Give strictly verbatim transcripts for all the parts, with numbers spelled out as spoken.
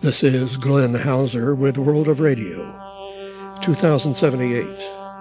This is Glenn Hauser with World of Radio, two thousand seventy-eight.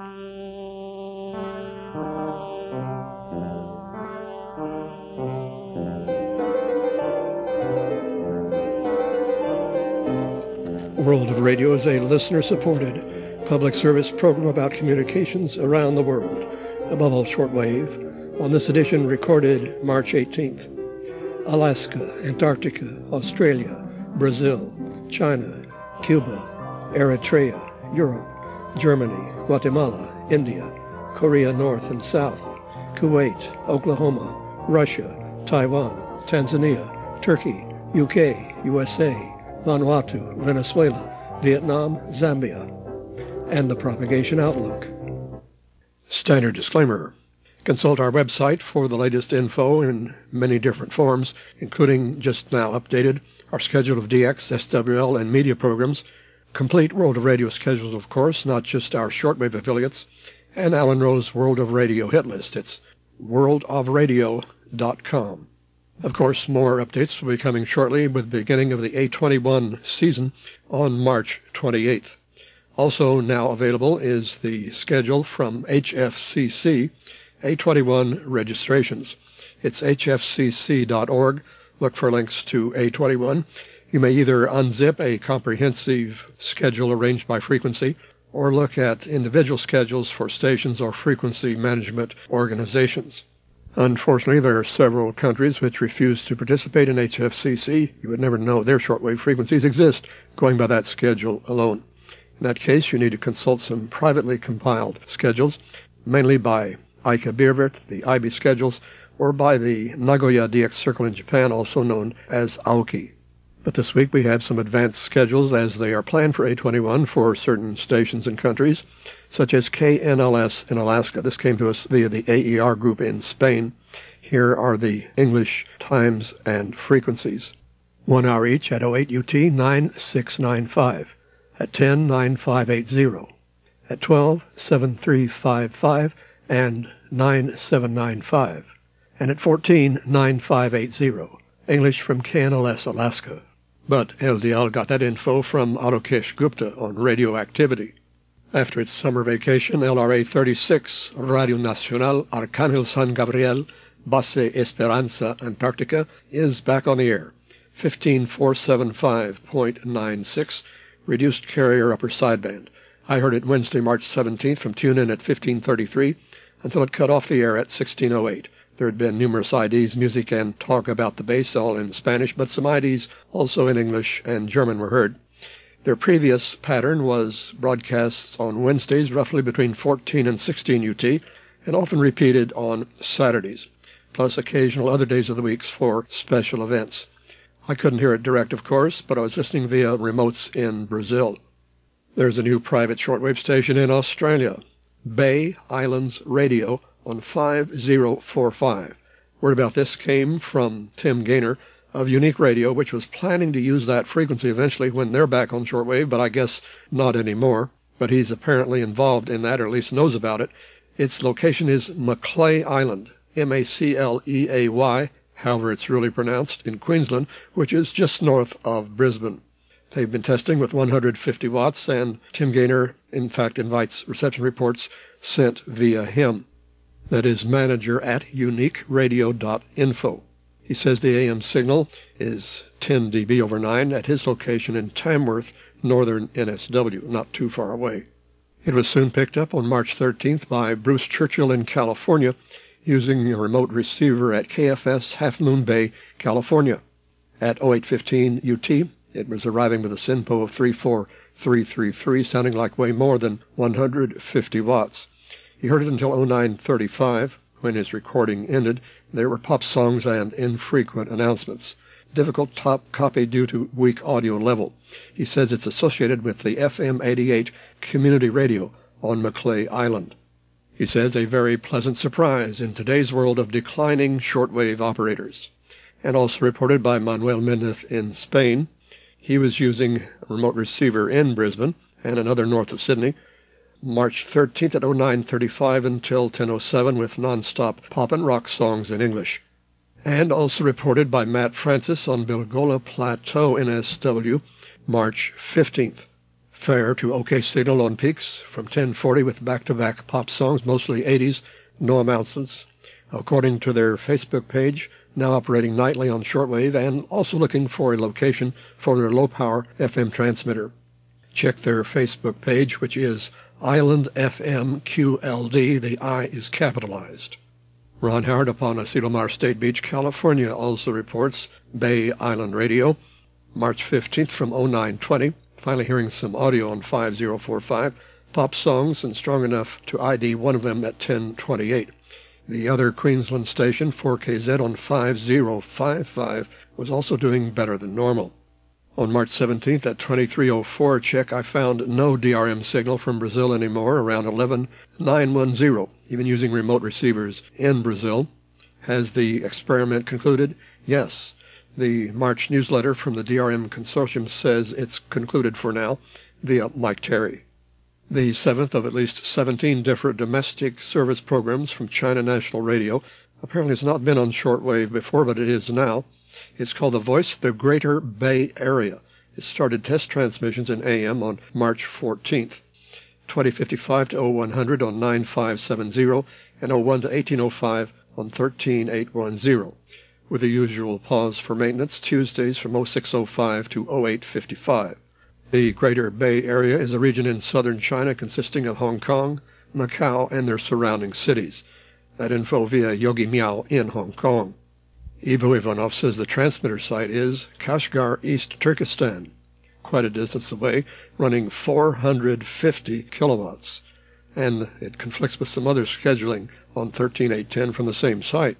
World of Radio is a listener-supported public service program about communications around the world, above all shortwave, on this edition recorded March eighteenth. Alaska, Antarctica, Australia, Brazil, China, Cuba, Eritrea, Europe, Germany, Guatemala, India, Korea North and South, Kuwait, Oklahoma, Russia, Taiwan, Tanzania, Turkey, U K, U S A, Vanuatu, Venezuela, Vietnam, Zambia, and the Propagation Outlook. Standard disclaimer. Consult our website for the latest info in many different forms, including, just now updated, our schedule of D X, S W L, and media programs, complete World of Radio schedules, of course, not just our shortwave affiliates, and Alan Rose World of Radio hit list. It's world of radio dot com. Of course, more updates will be coming shortly with the beginning of the A twenty-one season on March twenty-eighth. Also now available is the schedule from H F C C, A twenty-one registrations. It's H F C C dot org. Look for links to A twenty-one. You may either unzip a comprehensive schedule arranged by frequency or look at individual schedules for stations or frequency management organizations. Unfortunately, there are several countries which refuse to participate in H F C C. You would never know their shortwave frequencies exist going by that schedule alone. In that case, you need to consult some privately compiled schedules, mainly by Ika Bierwirth, the I B schedules, or by the Nagoya D X Circle in Japan, also known as Aoki. But this week we have some advanced schedules as they are planned for A twenty-one for certain stations and countries, such as K N L S in Alaska. This came to us via the A E R group in Spain. Here are the English times and frequencies. One hour each at oh eight U T nine six nine five, at ten nine five eight zero, at twelve seven three five five, and nine seven nine five, and at fourteen nine five eight zero, English from K N L S Alaska. But El Dial got that info from Alokesh Gupta on radioactivity. After its summer vacation, L R A thirty-six, Radio Nacional Arcángel San Gabriel, Base Esperanza, Antarctica, is back on the air. fifteen four seventy-five point nine six, reduced carrier upper sideband. I heard it Wednesday, March seventeenth from TuneIn at fifteen thirty-three until it cut off the air at sixteen oh eight. There had been numerous I Ds, music, and talk about the base, all in Spanish, but some I Ds also in English and German were heard. Their previous pattern was broadcasts on Wednesdays, roughly between fourteen and sixteen U T, and often repeated on Saturdays, plus occasional other days of the week for special events. I couldn't hear it direct, of course, but I was listening via remotes in Brazil. There's a new private shortwave station in Australia, Bay Islands Radio, on five oh four five. Word about this came from Tim Gaynor of Unique Radio, which was planning to use that frequency eventually when they're back on shortwave, but I guess not anymore. But he's apparently involved in that, or at least knows about it. Its location is Macleay Island, M A C L E A Y, however it's really pronounced, in Queensland, which is just north of Brisbane. They've been testing with one hundred fifty watts, and Tim Gaynor, in fact, invites reception reports sent via him. That is manager at unique radio dot info. He says the A M signal is ten D B over nine at his location in Tamworth, northern N S W, not too far away. It was soon picked up on March thirteenth by Bruce Churchill in California, using a remote receiver at K F S Half Moon Bay, California. At oh eight fifteen U T, it was arriving with a SINPO of three four three three three, sounding like way more than one hundred fifty watts. He heard it until oh nine thirty-five, when his recording ended. There were pop songs and infrequent announcements. Difficult top copy due to weak audio level. He says it's associated with the F M eighty-eight community radio on Macleay Island. He says a very pleasant surprise in today's world of declining shortwave operators. And also reported by Manuel Mendez in Spain. He was using a remote receiver in Brisbane and another north of Sydney, March thirteenth at oh nine thirty-five until ten oh seven with non-stop pop and rock songs in English. And also reported by Matt Francis on Bilgola Plateau, N S W, March fifteenth. Fair to OK Signal on peaks from ten forty with back-to-back pop songs, mostly eighties, no announcements. According to their Facebook page, now operating nightly on shortwave and also looking for a location for their low-power F M transmitter. Check their Facebook page, which is Island F M Q L D. The I is capitalized. Ron Howard upon Asilomar State Beach, California, also reports Bay Island Radio, March fifteenth from oh nine twenty. Finally hearing some audio on five oh four five. Pop songs, and strong enough to I D one of them at ten twenty-eight. The other Queensland station, four K Z on five oh five five, was also doing better than normal. On March seventeenth at twenty-three oh four check, I found no D R M signal from Brazil anymore around eleven nine ten, even using remote receivers in Brazil. Has the experiment concluded? Yes. The March newsletter from the D R M Consortium says it's concluded for now, via Mike Terry. The seventh of at least seventeen different domestic service programs from China National Radio apparently has not been on shortwave before, but it is now. It's called The Voice of the Greater Bay Area. It started test transmissions in A M on March fourteenth, twenty fifty-five to oh one hundred on nine five seven oh and oh one to eighteen oh five on thirteen eight ten, with the usual pause for maintenance Tuesdays from oh six oh five to oh eight fifty-five. The Greater Bay Area is a region in southern China consisting of Hong Kong, Macau, and their surrounding cities. That info via Yogi Miao in Hong Kong. Ivo Ivanov says the transmitter site is Kashgar, East Turkestan, quite a distance away, running four hundred fifty kilowatts, and it conflicts with some other scheduling on thirteen eight ten from the same site.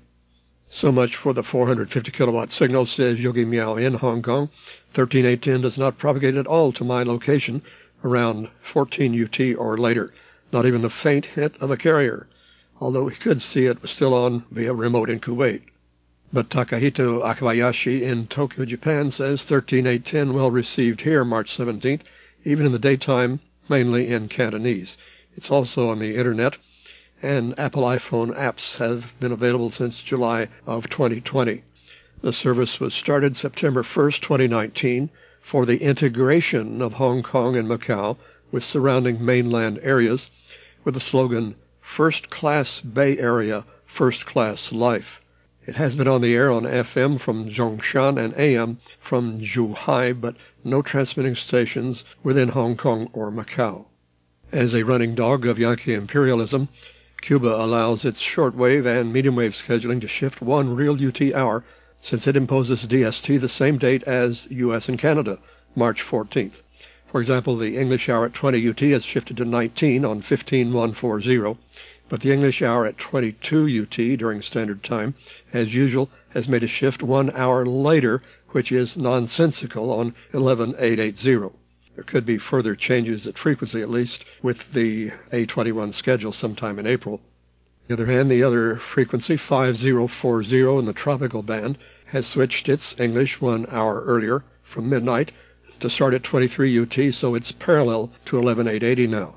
So much for the four hundred fifty kilowatt signal, says Yogi Miao in Hong Kong. thirteen eight ten does not propagate at all to my location around fourteen U T or later, not even the faint hint of a carrier, although we could see it was still on via remote in Kuwait. But Takahito Akabayashi in Tokyo, Japan says thirteen eight ten well received here March seventeenth, even in the daytime, mainly in Cantonese. It's also on the internet, and Apple iPhone apps have been available since July of twenty twenty. The service was started September first, twenty nineteen, for the integration of Hong Kong and Macau with surrounding mainland areas, with the slogan, First Class Bay Area, First Class Life. It has been on the air on F M from Zhongshan and A M from Zhuhai, but no transmitting stations within Hong Kong or Macau. As a running dog of Yankee imperialism, Cuba allows its shortwave and medium-wave scheduling to shift one real U T hour since it imposes D S T the same date as U S and Canada, March fourteenth. For example, the English hour at twenty U T has shifted to nineteen on fifteen one forty, but the English hour at twenty-two U T during standard time, as usual, has made a shift one hour later, which is nonsensical on eleven eight eighty. There could be further changes at frequency, at least, with the A twenty-one schedule sometime in April. On the other hand, the other frequency, five oh forty in the tropical band, has switched its English one hour earlier from midnight to start at twenty-three U T, so it's parallel to eleven eight eighty now.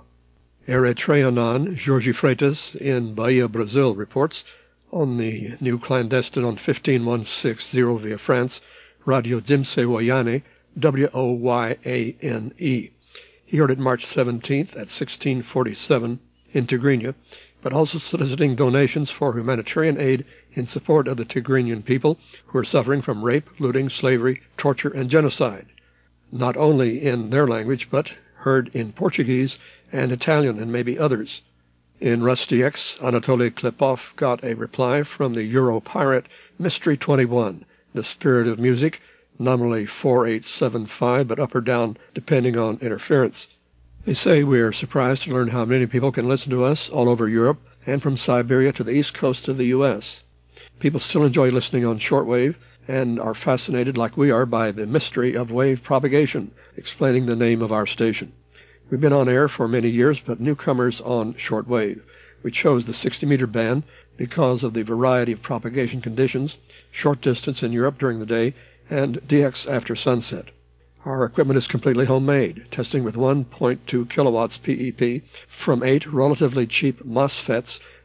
Eritreanon Jorge Freitas in Bahia, Brazil, reports on the new clandestine on fifteen one sixty via France, Radio Dimse Wayane, W O Y A N E. He heard it March seventeenth at sixteen forty-seven in Tigrinya, but also soliciting donations for humanitarian aid in support of the Tigrinian people who are suffering from rape, looting, slavery, torture, and genocide, not only in their language, but heard in Portuguese and Italian and maybe others. In Rusty X, Anatoly Klepov got a reply from the Euro pirate Mystery twenty-one, the spirit of music, nominally four eight seven five, but up or down depending on interference. They say we are surprised to learn how many people can listen to us all over Europe and from Siberia to the east coast of the U S. People still enjoy listening on shortwave and are fascinated like we are by the mystery of wave propagation, explaining the name of our station. We've been on air for many years, but newcomers on shortwave. We chose the sixty meter band because of the variety of propagation conditions, short distance in Europe during the day, and D X after sunset. Our equipment is completely homemade, testing with one point two kilowatts P E P from eight relatively cheap MOSFETs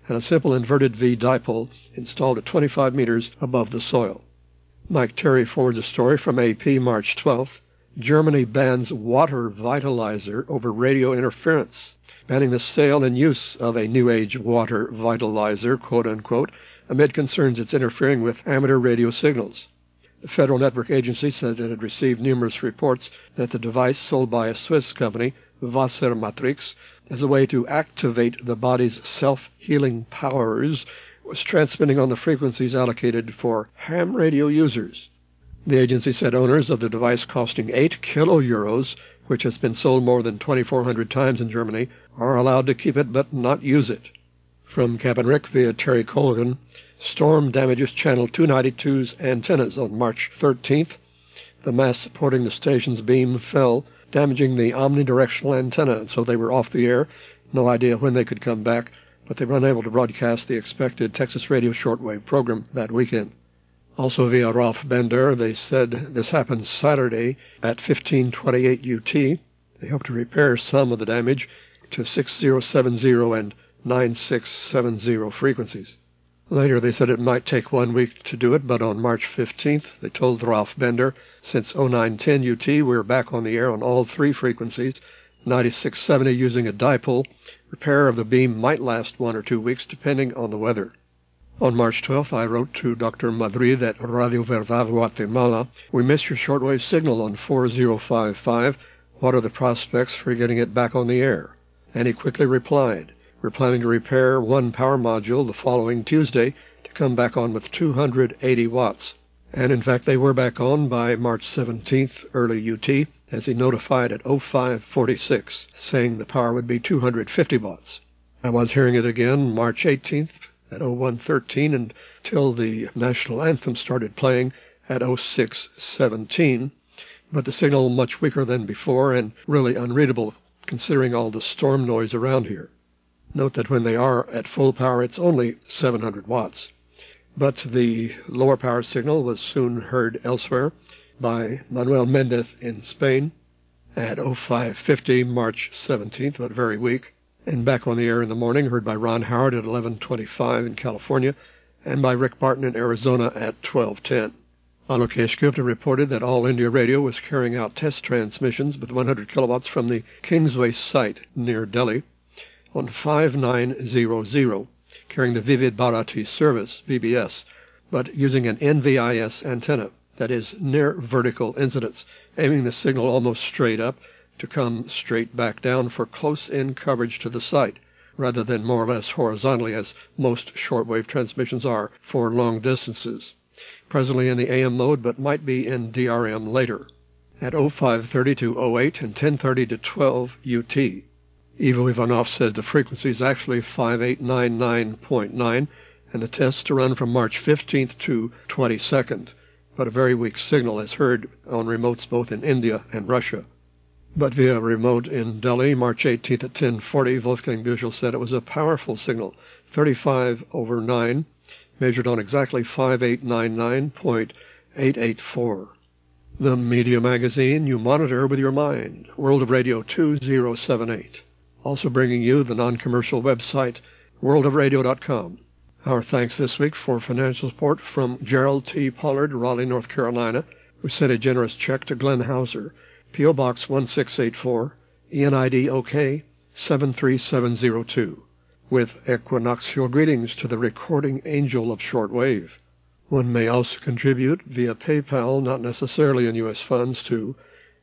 and a simple inverted V dipole installed at twenty-five meters above the soil. Mike Terry forwards a story from A P March twelfth. Germany bans water vitalizer over radio interference, banning the sale and use of a New Age water vitalizer, quote-unquote, amid concerns it's interfering with amateur radio signals. The Federal Network Agency said it had received numerous reports that the device, sold by a Swiss company, Wassermatrix, as a way to activate the body's self-healing powers, was transmitting on the frequencies allocated for ham radio users. The agency said owners of the device costing eight kilo euros, which has been sold more than twenty-four hundred times in Germany, are allowed to keep it but not use it. From Captain Rick via Terry Colgan, storm damages Channel two ninety-two's antennas on March thirteenth. The mast supporting the station's beam fell, damaging the omnidirectional antenna, so they were off the air. No idea when they could come back, but they were unable to broadcast the expected Texas radio shortwave program that weekend. Also via Ralph Bender, they said this happened Saturday at fifteen twenty-eight U T. They hope to repair some of the damage to six thousand seventy and nine six seven zero frequencies. Later, they said it might take one week to do it, but on March fifteenth, they told Ralph Bender, since oh nine ten U T, we're back on the air on all three frequencies, ninety-six seventy using a dipole. Repair of the beam might last one or two weeks, depending on the weather. On March twelfth, I wrote to Doctor Madrid at Radio Verdad Guatemala, we missed your shortwave signal on four oh five five. What are the prospects for getting it back on the air? And he quickly replied, we're planning to repair one power module the following Tuesday to come back on with two hundred eighty watts. And in fact, they were back on by March seventeenth, early U T, as he notified at oh five forty-six, saying the power would be two hundred fifty watts. I was hearing it again March eighteenth at oh one thirteen until the national anthem started playing at oh six seventeen, but the signal much weaker than before and really unreadable considering all the storm noise around here. Note that when they are at full power, it's only seven hundred watts. But the lower power signal was soon heard elsewhere by Manuel Mendez in Spain at oh five fifty March seventeenth, but very weak, and back on the air in the morning, heard by Ron Howard at eleven twenty-five in California, and by Rick Barton in Arizona at twelve ten. Alokesh Gupta reported that All India Radio was carrying out test transmissions with one hundred kilowatts from the Kingsway site near Delhi on five nine hundred, carrying the Vivid Bharati service, V B S, but using an N V I S antenna, that is, near vertical incidence, aiming the signal almost straight up to come straight back down for close-in coverage to the site, rather than more or less horizontally as most shortwave transmissions are for long distances. Presently in the A M mode, but might be in D R M later, at oh five thirty to oh eight and ten thirty to twelve U T. Ivo Ivanov says the frequency is actually five eight nine nine point nine, and the tests to run from March fifteenth to twenty-second, but a very weak signal as heard on remotes both in India and Russia. But via remote in Delhi, March eighteenth at ten forty, Wolfgang Büchel said it was a powerful signal, thirty-five over nine, measured on exactly five eight nine nine point eight eight four. The Media Magazine you monitor with your mind, World of Radio two thousand seventy-eight. Also bringing you the non-commercial website, world of radio dot com. Our thanks this week for financial support from Gerald T. Pollard, Raleigh, North Carolina, who sent a generous check to Glenn Hauser, P O. Box one six eight four, E N I D O K seven three seven zero two, with equinoxial greetings to the recording angel of shortwave. One may also contribute via PayPal, not necessarily in U S funds, to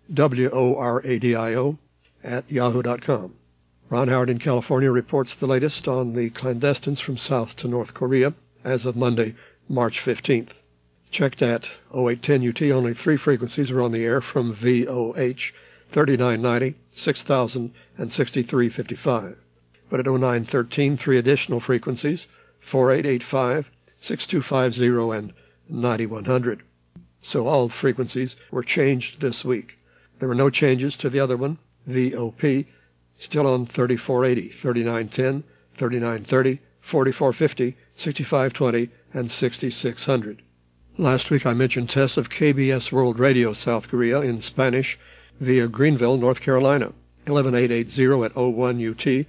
W O R A D I O at yahoo dot com. Ron Howard in California reports the latest on the clandestines from South to North Korea as of Monday, March fifteenth. Checked at oh eight ten U T, only three frequencies are on the air from V O H, thirty-nine ninety, six thousand, and sixty-three fifty-five. But at oh nine thirteen, three additional frequencies, forty-eight eighty-five, sixty-two fifty, and ninety-one hundred. So all frequencies were changed this week. There were no changes to the other one, V O P, still on thirty-four eighty, thirty-nine ten, thirty-nine thirty, forty-four fifty, sixty-five twenty, and sixty-six hundred. Last week I mentioned tests of K B S World Radio South Korea in Spanish via Greenville, North Carolina, eleven eight eighty at oh one U T,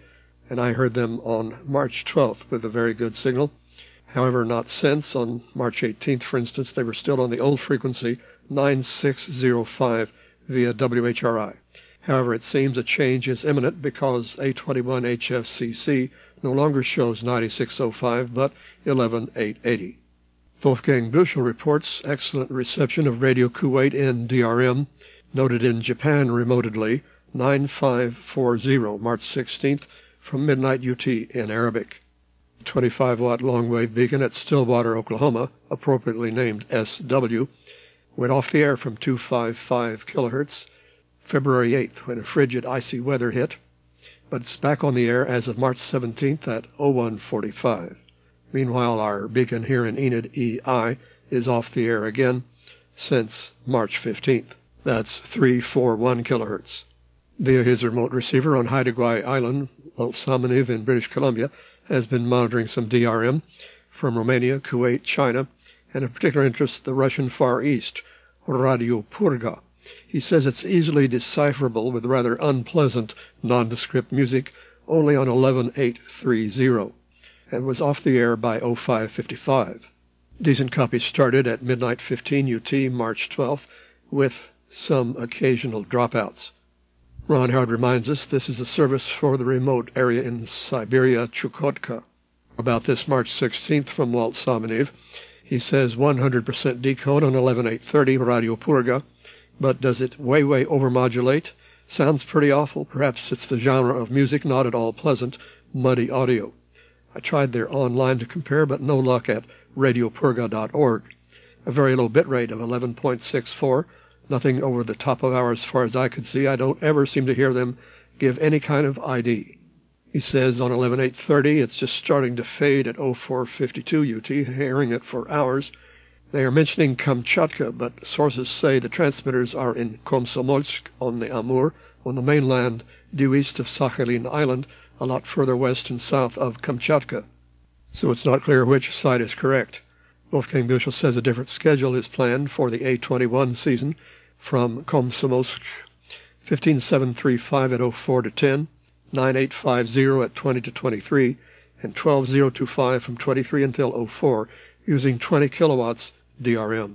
and I heard them on March twelfth with a very good signal. However, not since. On March eighteenth, for instance, they were still on the old frequency, nine six zero five, via W H R I. However, it seems a change is imminent because A twenty-one H F C C no longer shows ninety-six oh five, but eleven eight eighty. Wolfgang Büchel reports excellent reception of Radio Kuwait in D R M, noted in Japan remotedly, nine five four zero, March sixteenth, from midnight U T in Arabic. twenty-five watt long-wave beacon at Stillwater, Oklahoma, appropriately named S W, went off the air from two fifty-five kilohertz February eighth when a frigid, icy weather hit, but it's back on the air as of March seventeenth at oh one forty-five. Meanwhile, our beacon here in Enid E I is off the air again since March fifteenth. That's three forty-one kilohertz. Via his remote receiver on Haida Gwaii Island, Walt Samaniv in British Columbia has been monitoring some D R M from Romania, Kuwait, China, and of particular interest the Russian Far East, Radio Purga. He says it's easily decipherable with rather unpleasant nondescript music only on eleven eight thirty, and was off the air by oh five fifty-five. Decent copies started at midnight fifteen U T, March twelfth, with some occasional dropouts. Ron Howard reminds us this is a service for the remote area in Siberia, Chukotka. About this March sixteenth from Walt Samaniv, he says one hundred percent decode on eleven eight thirty Radio Purga, but does it way, way overmodulate? Sounds pretty awful. Perhaps it's the genre of music, not at all pleasant, muddy audio. I tried their online to compare, but no luck at radio purga dot org. A very low bit rate of eleven point six four, nothing over the top of hours as far as I could see. I don't ever seem to hear them give any kind of I D. He says on eleven eight thirty it's just starting to fade at oh four fifty-two U T, hearing it for hours. They are mentioning Kamchatka, but sources say the transmitters are in Komsomolsk on the Amur, on the mainland due east of Sakhalin Island, a lot further west and south of Kamchatka. So it's not clear which side is correct. Wolfgang Büchel says a different schedule is planned for the A twenty-one season from Komsomolsk, fifteen seven thirty-five at oh four to ten, nine eight fifty at twenty to twenty-three, and twelve oh twenty-five from twenty-three until oh four, using twenty kilowatts D R M.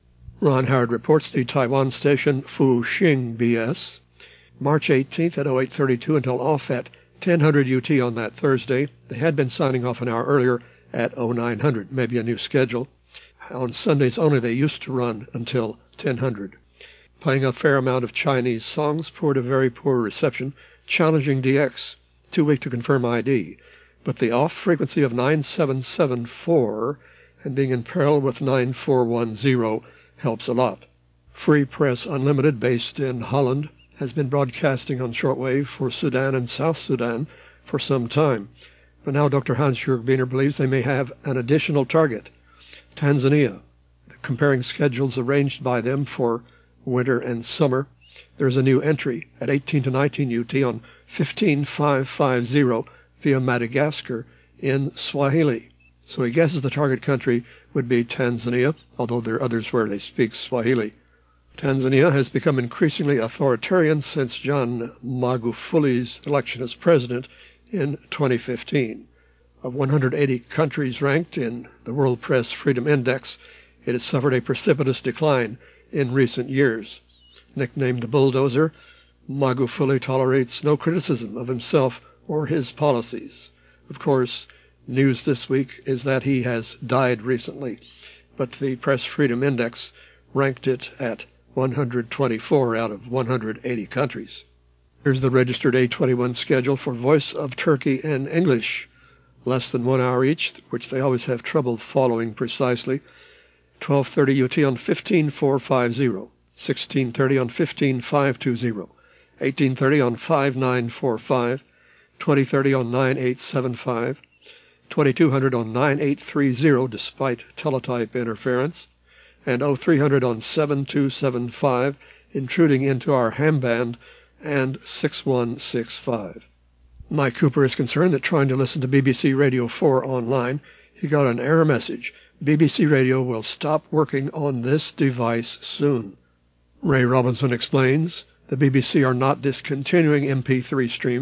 Ron Howard reports the Taiwan station Fuxing B S, March eighteenth at oh eight thirty-two until off at ten hundred U T on that Thursday. They had been signing off an hour earlier at oh nine hundred, maybe a new schedule. On Sundays only they used to run until ten hundred. Playing a fair amount of Chinese songs, poor to very poor reception, challenging D X, too weak to confirm I D, but the off frequency of nine seven seven four and being in parallel with nine four one zero helps a lot. Free Press Unlimited, based in Holland, has been broadcasting on shortwave for Sudan and South Sudan for some time, but now Doctor Hans-Jörg Biener believes they may have an additional target, Tanzania. Comparing schedules arranged by them for winter and summer, there's a new entry at eighteen to nineteen U T on fifteen five fifty via Madagascar in Swahili. So he guesses the target country would be Tanzania, although there are others where they speak Swahili. Tanzania has become increasingly authoritarian since John Magufuli's election as president in twenty fifteen. Of one hundred eighty countries ranked in the World Press Freedom Index, it has suffered a precipitous decline in recent years. Nicknamed the Bulldozer, Magufuli tolerates no criticism of himself or his policies. Of course, news this week is that he has died recently, but the Press Freedom Index ranked it at one hundred twenty-four out of one hundred eighty countries. Here's the registered A twenty-one schedule for Voice of Turkey and English. Less than one hour each, which they always have trouble following precisely. twelve thirty U T on fifteen four fifty, sixteen thirty on fifteen five twenty, eighteen thirty on five nine four five, twenty thirty on nine eight seven five, twenty-two hundred on nine eight thirty despite teletype interference, and oh three hundred on seven two seven five, intruding into our ham band, and six one six five. Mike Cooper is concerned that trying to listen to B B C Radio four online, he got an error message. B B C Radio will stop working on this device soon. Ray Robinson explains the B B C are not discontinuing M P three streams,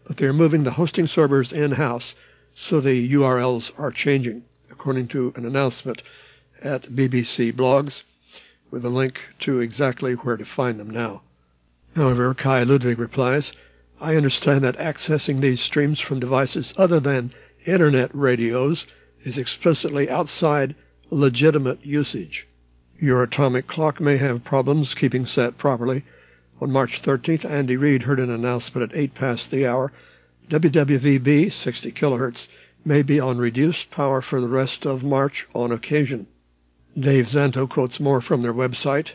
but they are moving the hosting servers in-house, so the U R Ls are changing, according to an announcement at B B C Blogs, with a link to exactly where to find them now. However, Kai Ludwig replies, I understand that accessing these streams from devices other than Internet radios is explicitly outside legitimate usage. Your atomic clock may have problems keeping set properly. On March thirteenth, Andy Reid heard an announcement at eight past the hour. W W V B, sixty kilohertz, may be on reduced power for the rest of March on occasion. Dave Zanto quotes more from their website.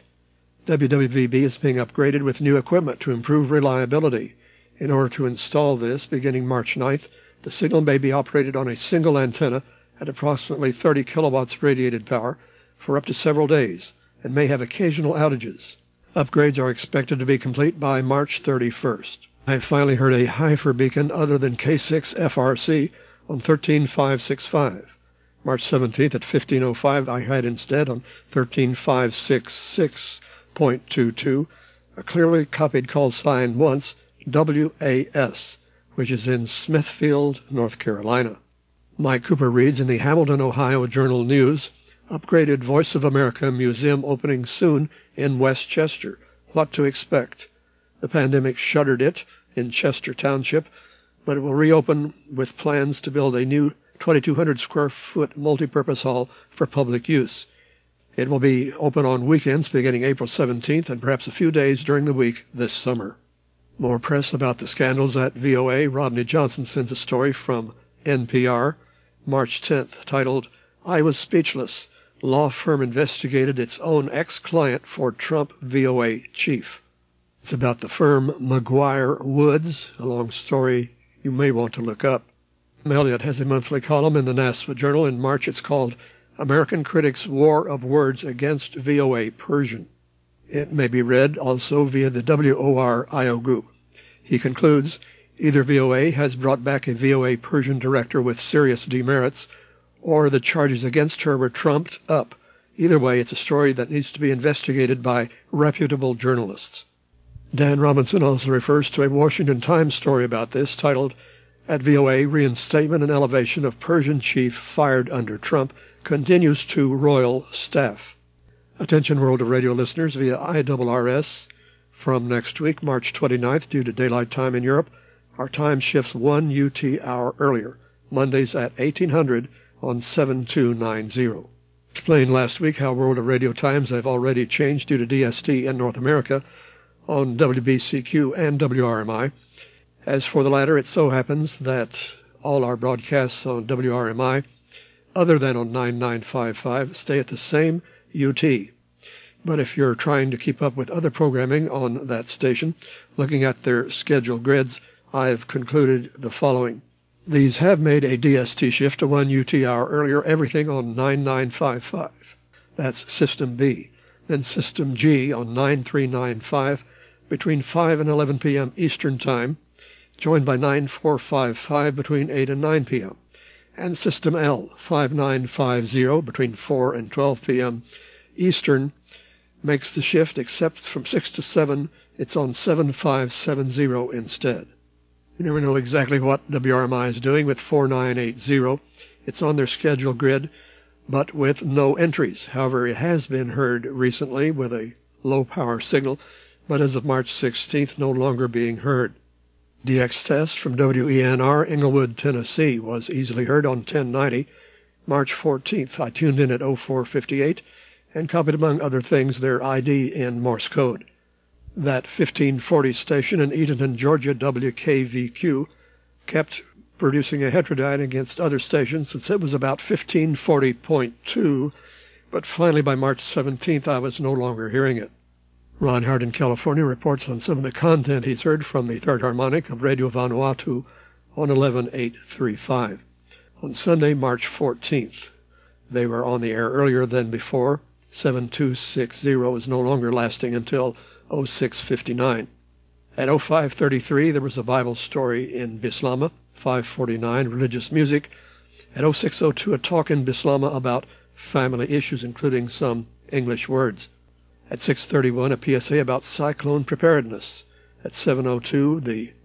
W W V B is being upgraded with new equipment to improve reliability. In order to install this, beginning March ninth, the signal may be operated on a single antenna at approximately thirty kilowatts radiated power for up to several days and may have occasional outages. Upgrades are expected to be complete by March thirty-first. I have finally heard a Heifer beacon other than K six F R C on thirteen five sixty-five. March seventeenth at fifteen oh five, I had instead on thirteen five sixty-six point two two a clearly copied call sign once W A S, which is in Smithfield, North Carolina. Mike Cooper reads in the Hamilton, Ohio Journal News, upgraded Voice of America Museum opening soon in West Chester. What to expect? The pandemic shuttered it in Chester Township, but it will reopen with plans to build a new twenty-two hundred square foot multipurpose hall for public use. It will be open on weekends beginning April seventeenth and perhaps a few days during the week this summer. More press about the scandals at V O A. Rodney Johnson sends a story from N P R, March tenth, titled, I Was Speechless. Law firm investigated its own ex-client for Trump V O A chief. It's about the firm McGuire Woods, a long story you may want to look up. Elliott has a monthly column in the N A S F A Journal. In March it's called American Critics' War of Words Against V O A Persian. It may be read also via the W O R Iogu. He concludes, either V O A has brought back a V O A Persian director with serious demerits, or the charges against her were trumped up. Either way, it's a story that needs to be investigated by reputable journalists. Dan Robinson also refers to a Washington Times story about this, titled, At V O A, Reinstatement and Elevation of Persian Chief Fired Under Trump Continues to Royal Staff. Attention World of Radio listeners via I R R S. From next week, March twenty-ninth, due to daylight time in Europe, our time shifts one U T hour earlier, Mondays at eighteen hundred on seven two nine zero. Explained last week how World of Radio times have already changed due to D S T in North America on W B C Q and W R M I. As for the latter, it so happens that all our broadcasts on W R M I, other than on nine nine five five, stay at the same U T. But if you're trying to keep up with other programming on that station, looking at their schedule grids, I've concluded the following. These have made a D S T shift to one U T hour earlier, everything on nine nine five five. That's System B. Then System G on nine three nine five between five and eleven p.m. Eastern Time, joined by nine four five five between eight and nine p.m. And System L, five nine five zero between four and twelve p.m. Eastern, makes the shift, except from six to seven, it's on seven five seven zero instead. You never know exactly what W R M I is doing with four nine eight zero. It's on their schedule grid, but with no entries. However, it has been heard recently with a low-power signal, but as of March sixteenth, no longer being heard. D X Test from W E N R, Englewood, Tennessee, was easily heard on ten ninety. March fourteenth, I tuned in at oh four fifty-eight and copied, among other things, their I D in Morse code. That fifteen forty station in Edenton, Georgia, W K V Q, kept producing a heterodyne against other stations since it was about fifteen forty point two, but finally by March seventeenth I was no longer hearing it. Ron Hart in California reports on some of the content he's heard from the third harmonic of Radio Vanuatu on eleven eight thirty-five. On Sunday, March fourteenth, they were on the air earlier than before. seven two six zero is no longer lasting until oh six fifty-nine. At oh five thirty-three, there was a Bible story in Bislama. five forty-nine, religious music. At oh six oh two, a talk in Bislama about family issues, including some English words. At six thirty-one, a P S A about cyclone preparedness. At seven oh two, the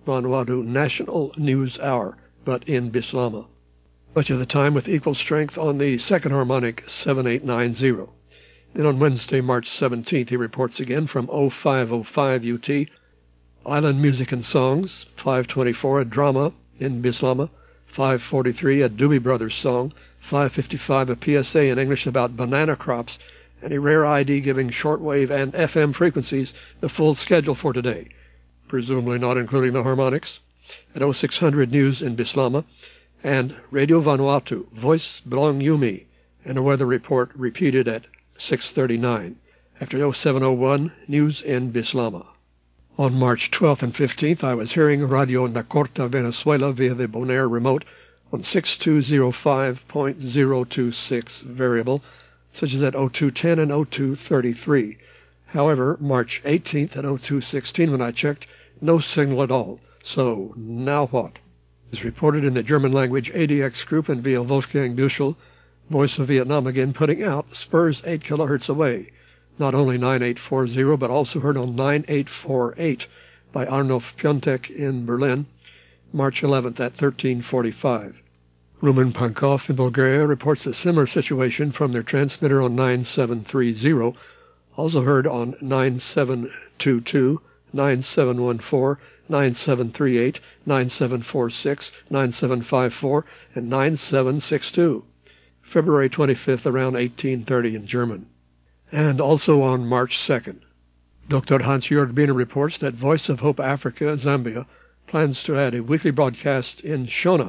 Vanuatu National News Hour, but in Bislama. Much of the time with equal strength on the second harmonic seven eight nine zero. Then on Wednesday, March seventeenth, he reports again from oh five oh five U T, Island Music and Songs, five twenty-four, a drama in Bislama, five forty-three, a Doobie Brothers song, five fifty-five, a P S A in English about banana crops, and a rare I D giving shortwave and F M frequencies the full schedule for today, presumably not including the harmonics, at oh six hundred news in Bislama, and Radio Vanuatu, Voice Belong Yumi, and a weather report repeated at six thirty-nine, after oh seven oh one news in Bislama. On March twelfth and fifteenth, I was hearing Radio Nacorta Venezuela via the Bonaire remote on six two oh five point oh two six variable, such as at oh two ten and oh two thirty-three. However, March eighteenth at oh two sixteen, when I checked, no signal at all. So, now what? As reported in the German language A D X group and via Wolfgang Büchel, Voice of Vietnam again putting out Spurs eight kilohertz away. Not only nine eight four zero, but also heard on nine eight four eight by Arnulf Piontek in Berlin, March eleventh at thirteen forty-five. Rumen Pankov in Bulgaria reports a similar situation from their transmitter on nine seven three zero, also heard on nine seven two two, nine seven one four, nine seven three eight, nine seven four six, nine seven five four, and nine seven six two. February twenty-fifth around eighteen thirty in German. And also on March second, Doctor Hans-Jörg Biener reports that Voice of Hope Africa, Zambia, plans to add a weekly broadcast in Shona,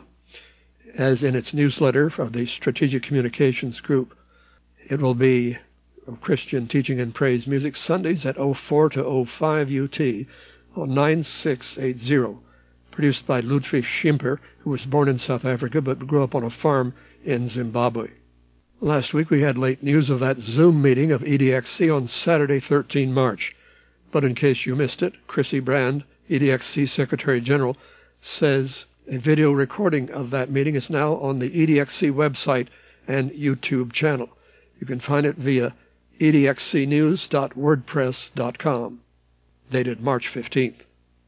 as in its newsletter of the Strategic Communications Group. It will be Christian Teaching and Praise Music Sundays at oh four to oh five U T on nine six eight zero, produced by Ludwig Schimper, who was born in South Africa but grew up on a farm in Zimbabwe. Last week we had late news of that Zoom meeting of E D X C on Saturday, the thirteenth of March. But in case you missed it, Chrissy Brand, E D X C Secretary General, says a video recording of that meeting is now on the E D X C website and YouTube channel. You can find it via e d x c news dot wordpress dot com, dated March fifteenth.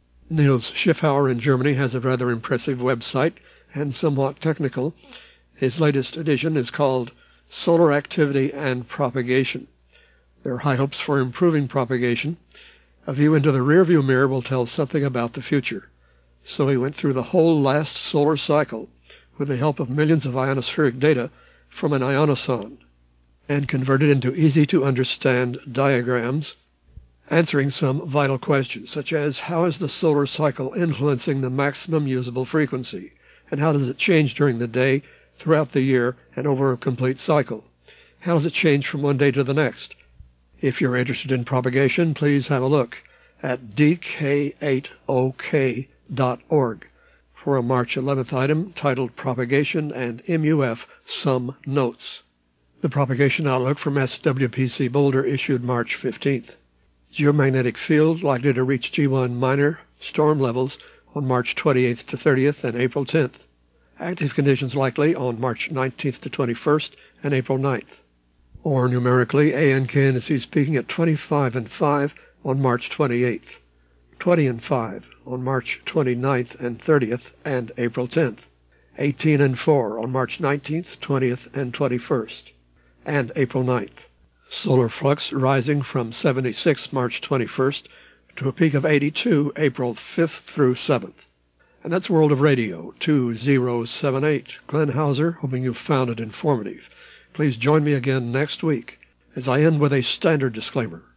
Niels Schiffauer in Germany has a rather impressive website and somewhat technical. His latest edition is called Solar Activity and Propagation. There are high hopes for improving propagation. A view into the rearview mirror will tell something about the future. So he went through the whole last solar cycle with the help of millions of ionospheric data from an ionoson and converted into easy-to-understand diagrams, answering some vital questions, such as how is the solar cycle influencing the maximum usable frequency, and how does it change during the day, throughout the year, and over a complete cycle? How does it change from one day to the next? If you're interested in propagation, please have a look at d k eight o k dot org for a March eleventh item titled Propagation and M U F Some Notes. The Propagation Outlook from S W P C Boulder issued March fifteenth. Geomagnetic field likely to reach G one minor storm levels on March twenty-eighth to thirtieth and April tenth. Active conditions likely on March nineteenth to twenty-first and April ninth. Or numerically, A N K N is peaking at twenty-five and five on March twenty-eighth, twenty and five on March twenty-ninth and thirtieth and April tenth, eighteen and four on March nineteenth, twentieth, and twenty-first, and April ninth. Solar flux rising from seventy-six March twenty-first to a peak of eighty-two April fifth through seventh. And that's World of Radio two thousand seventy-eight. Glenn Hauser, hoping you found it informative. Please join me again next week as I end with a standard disclaimer.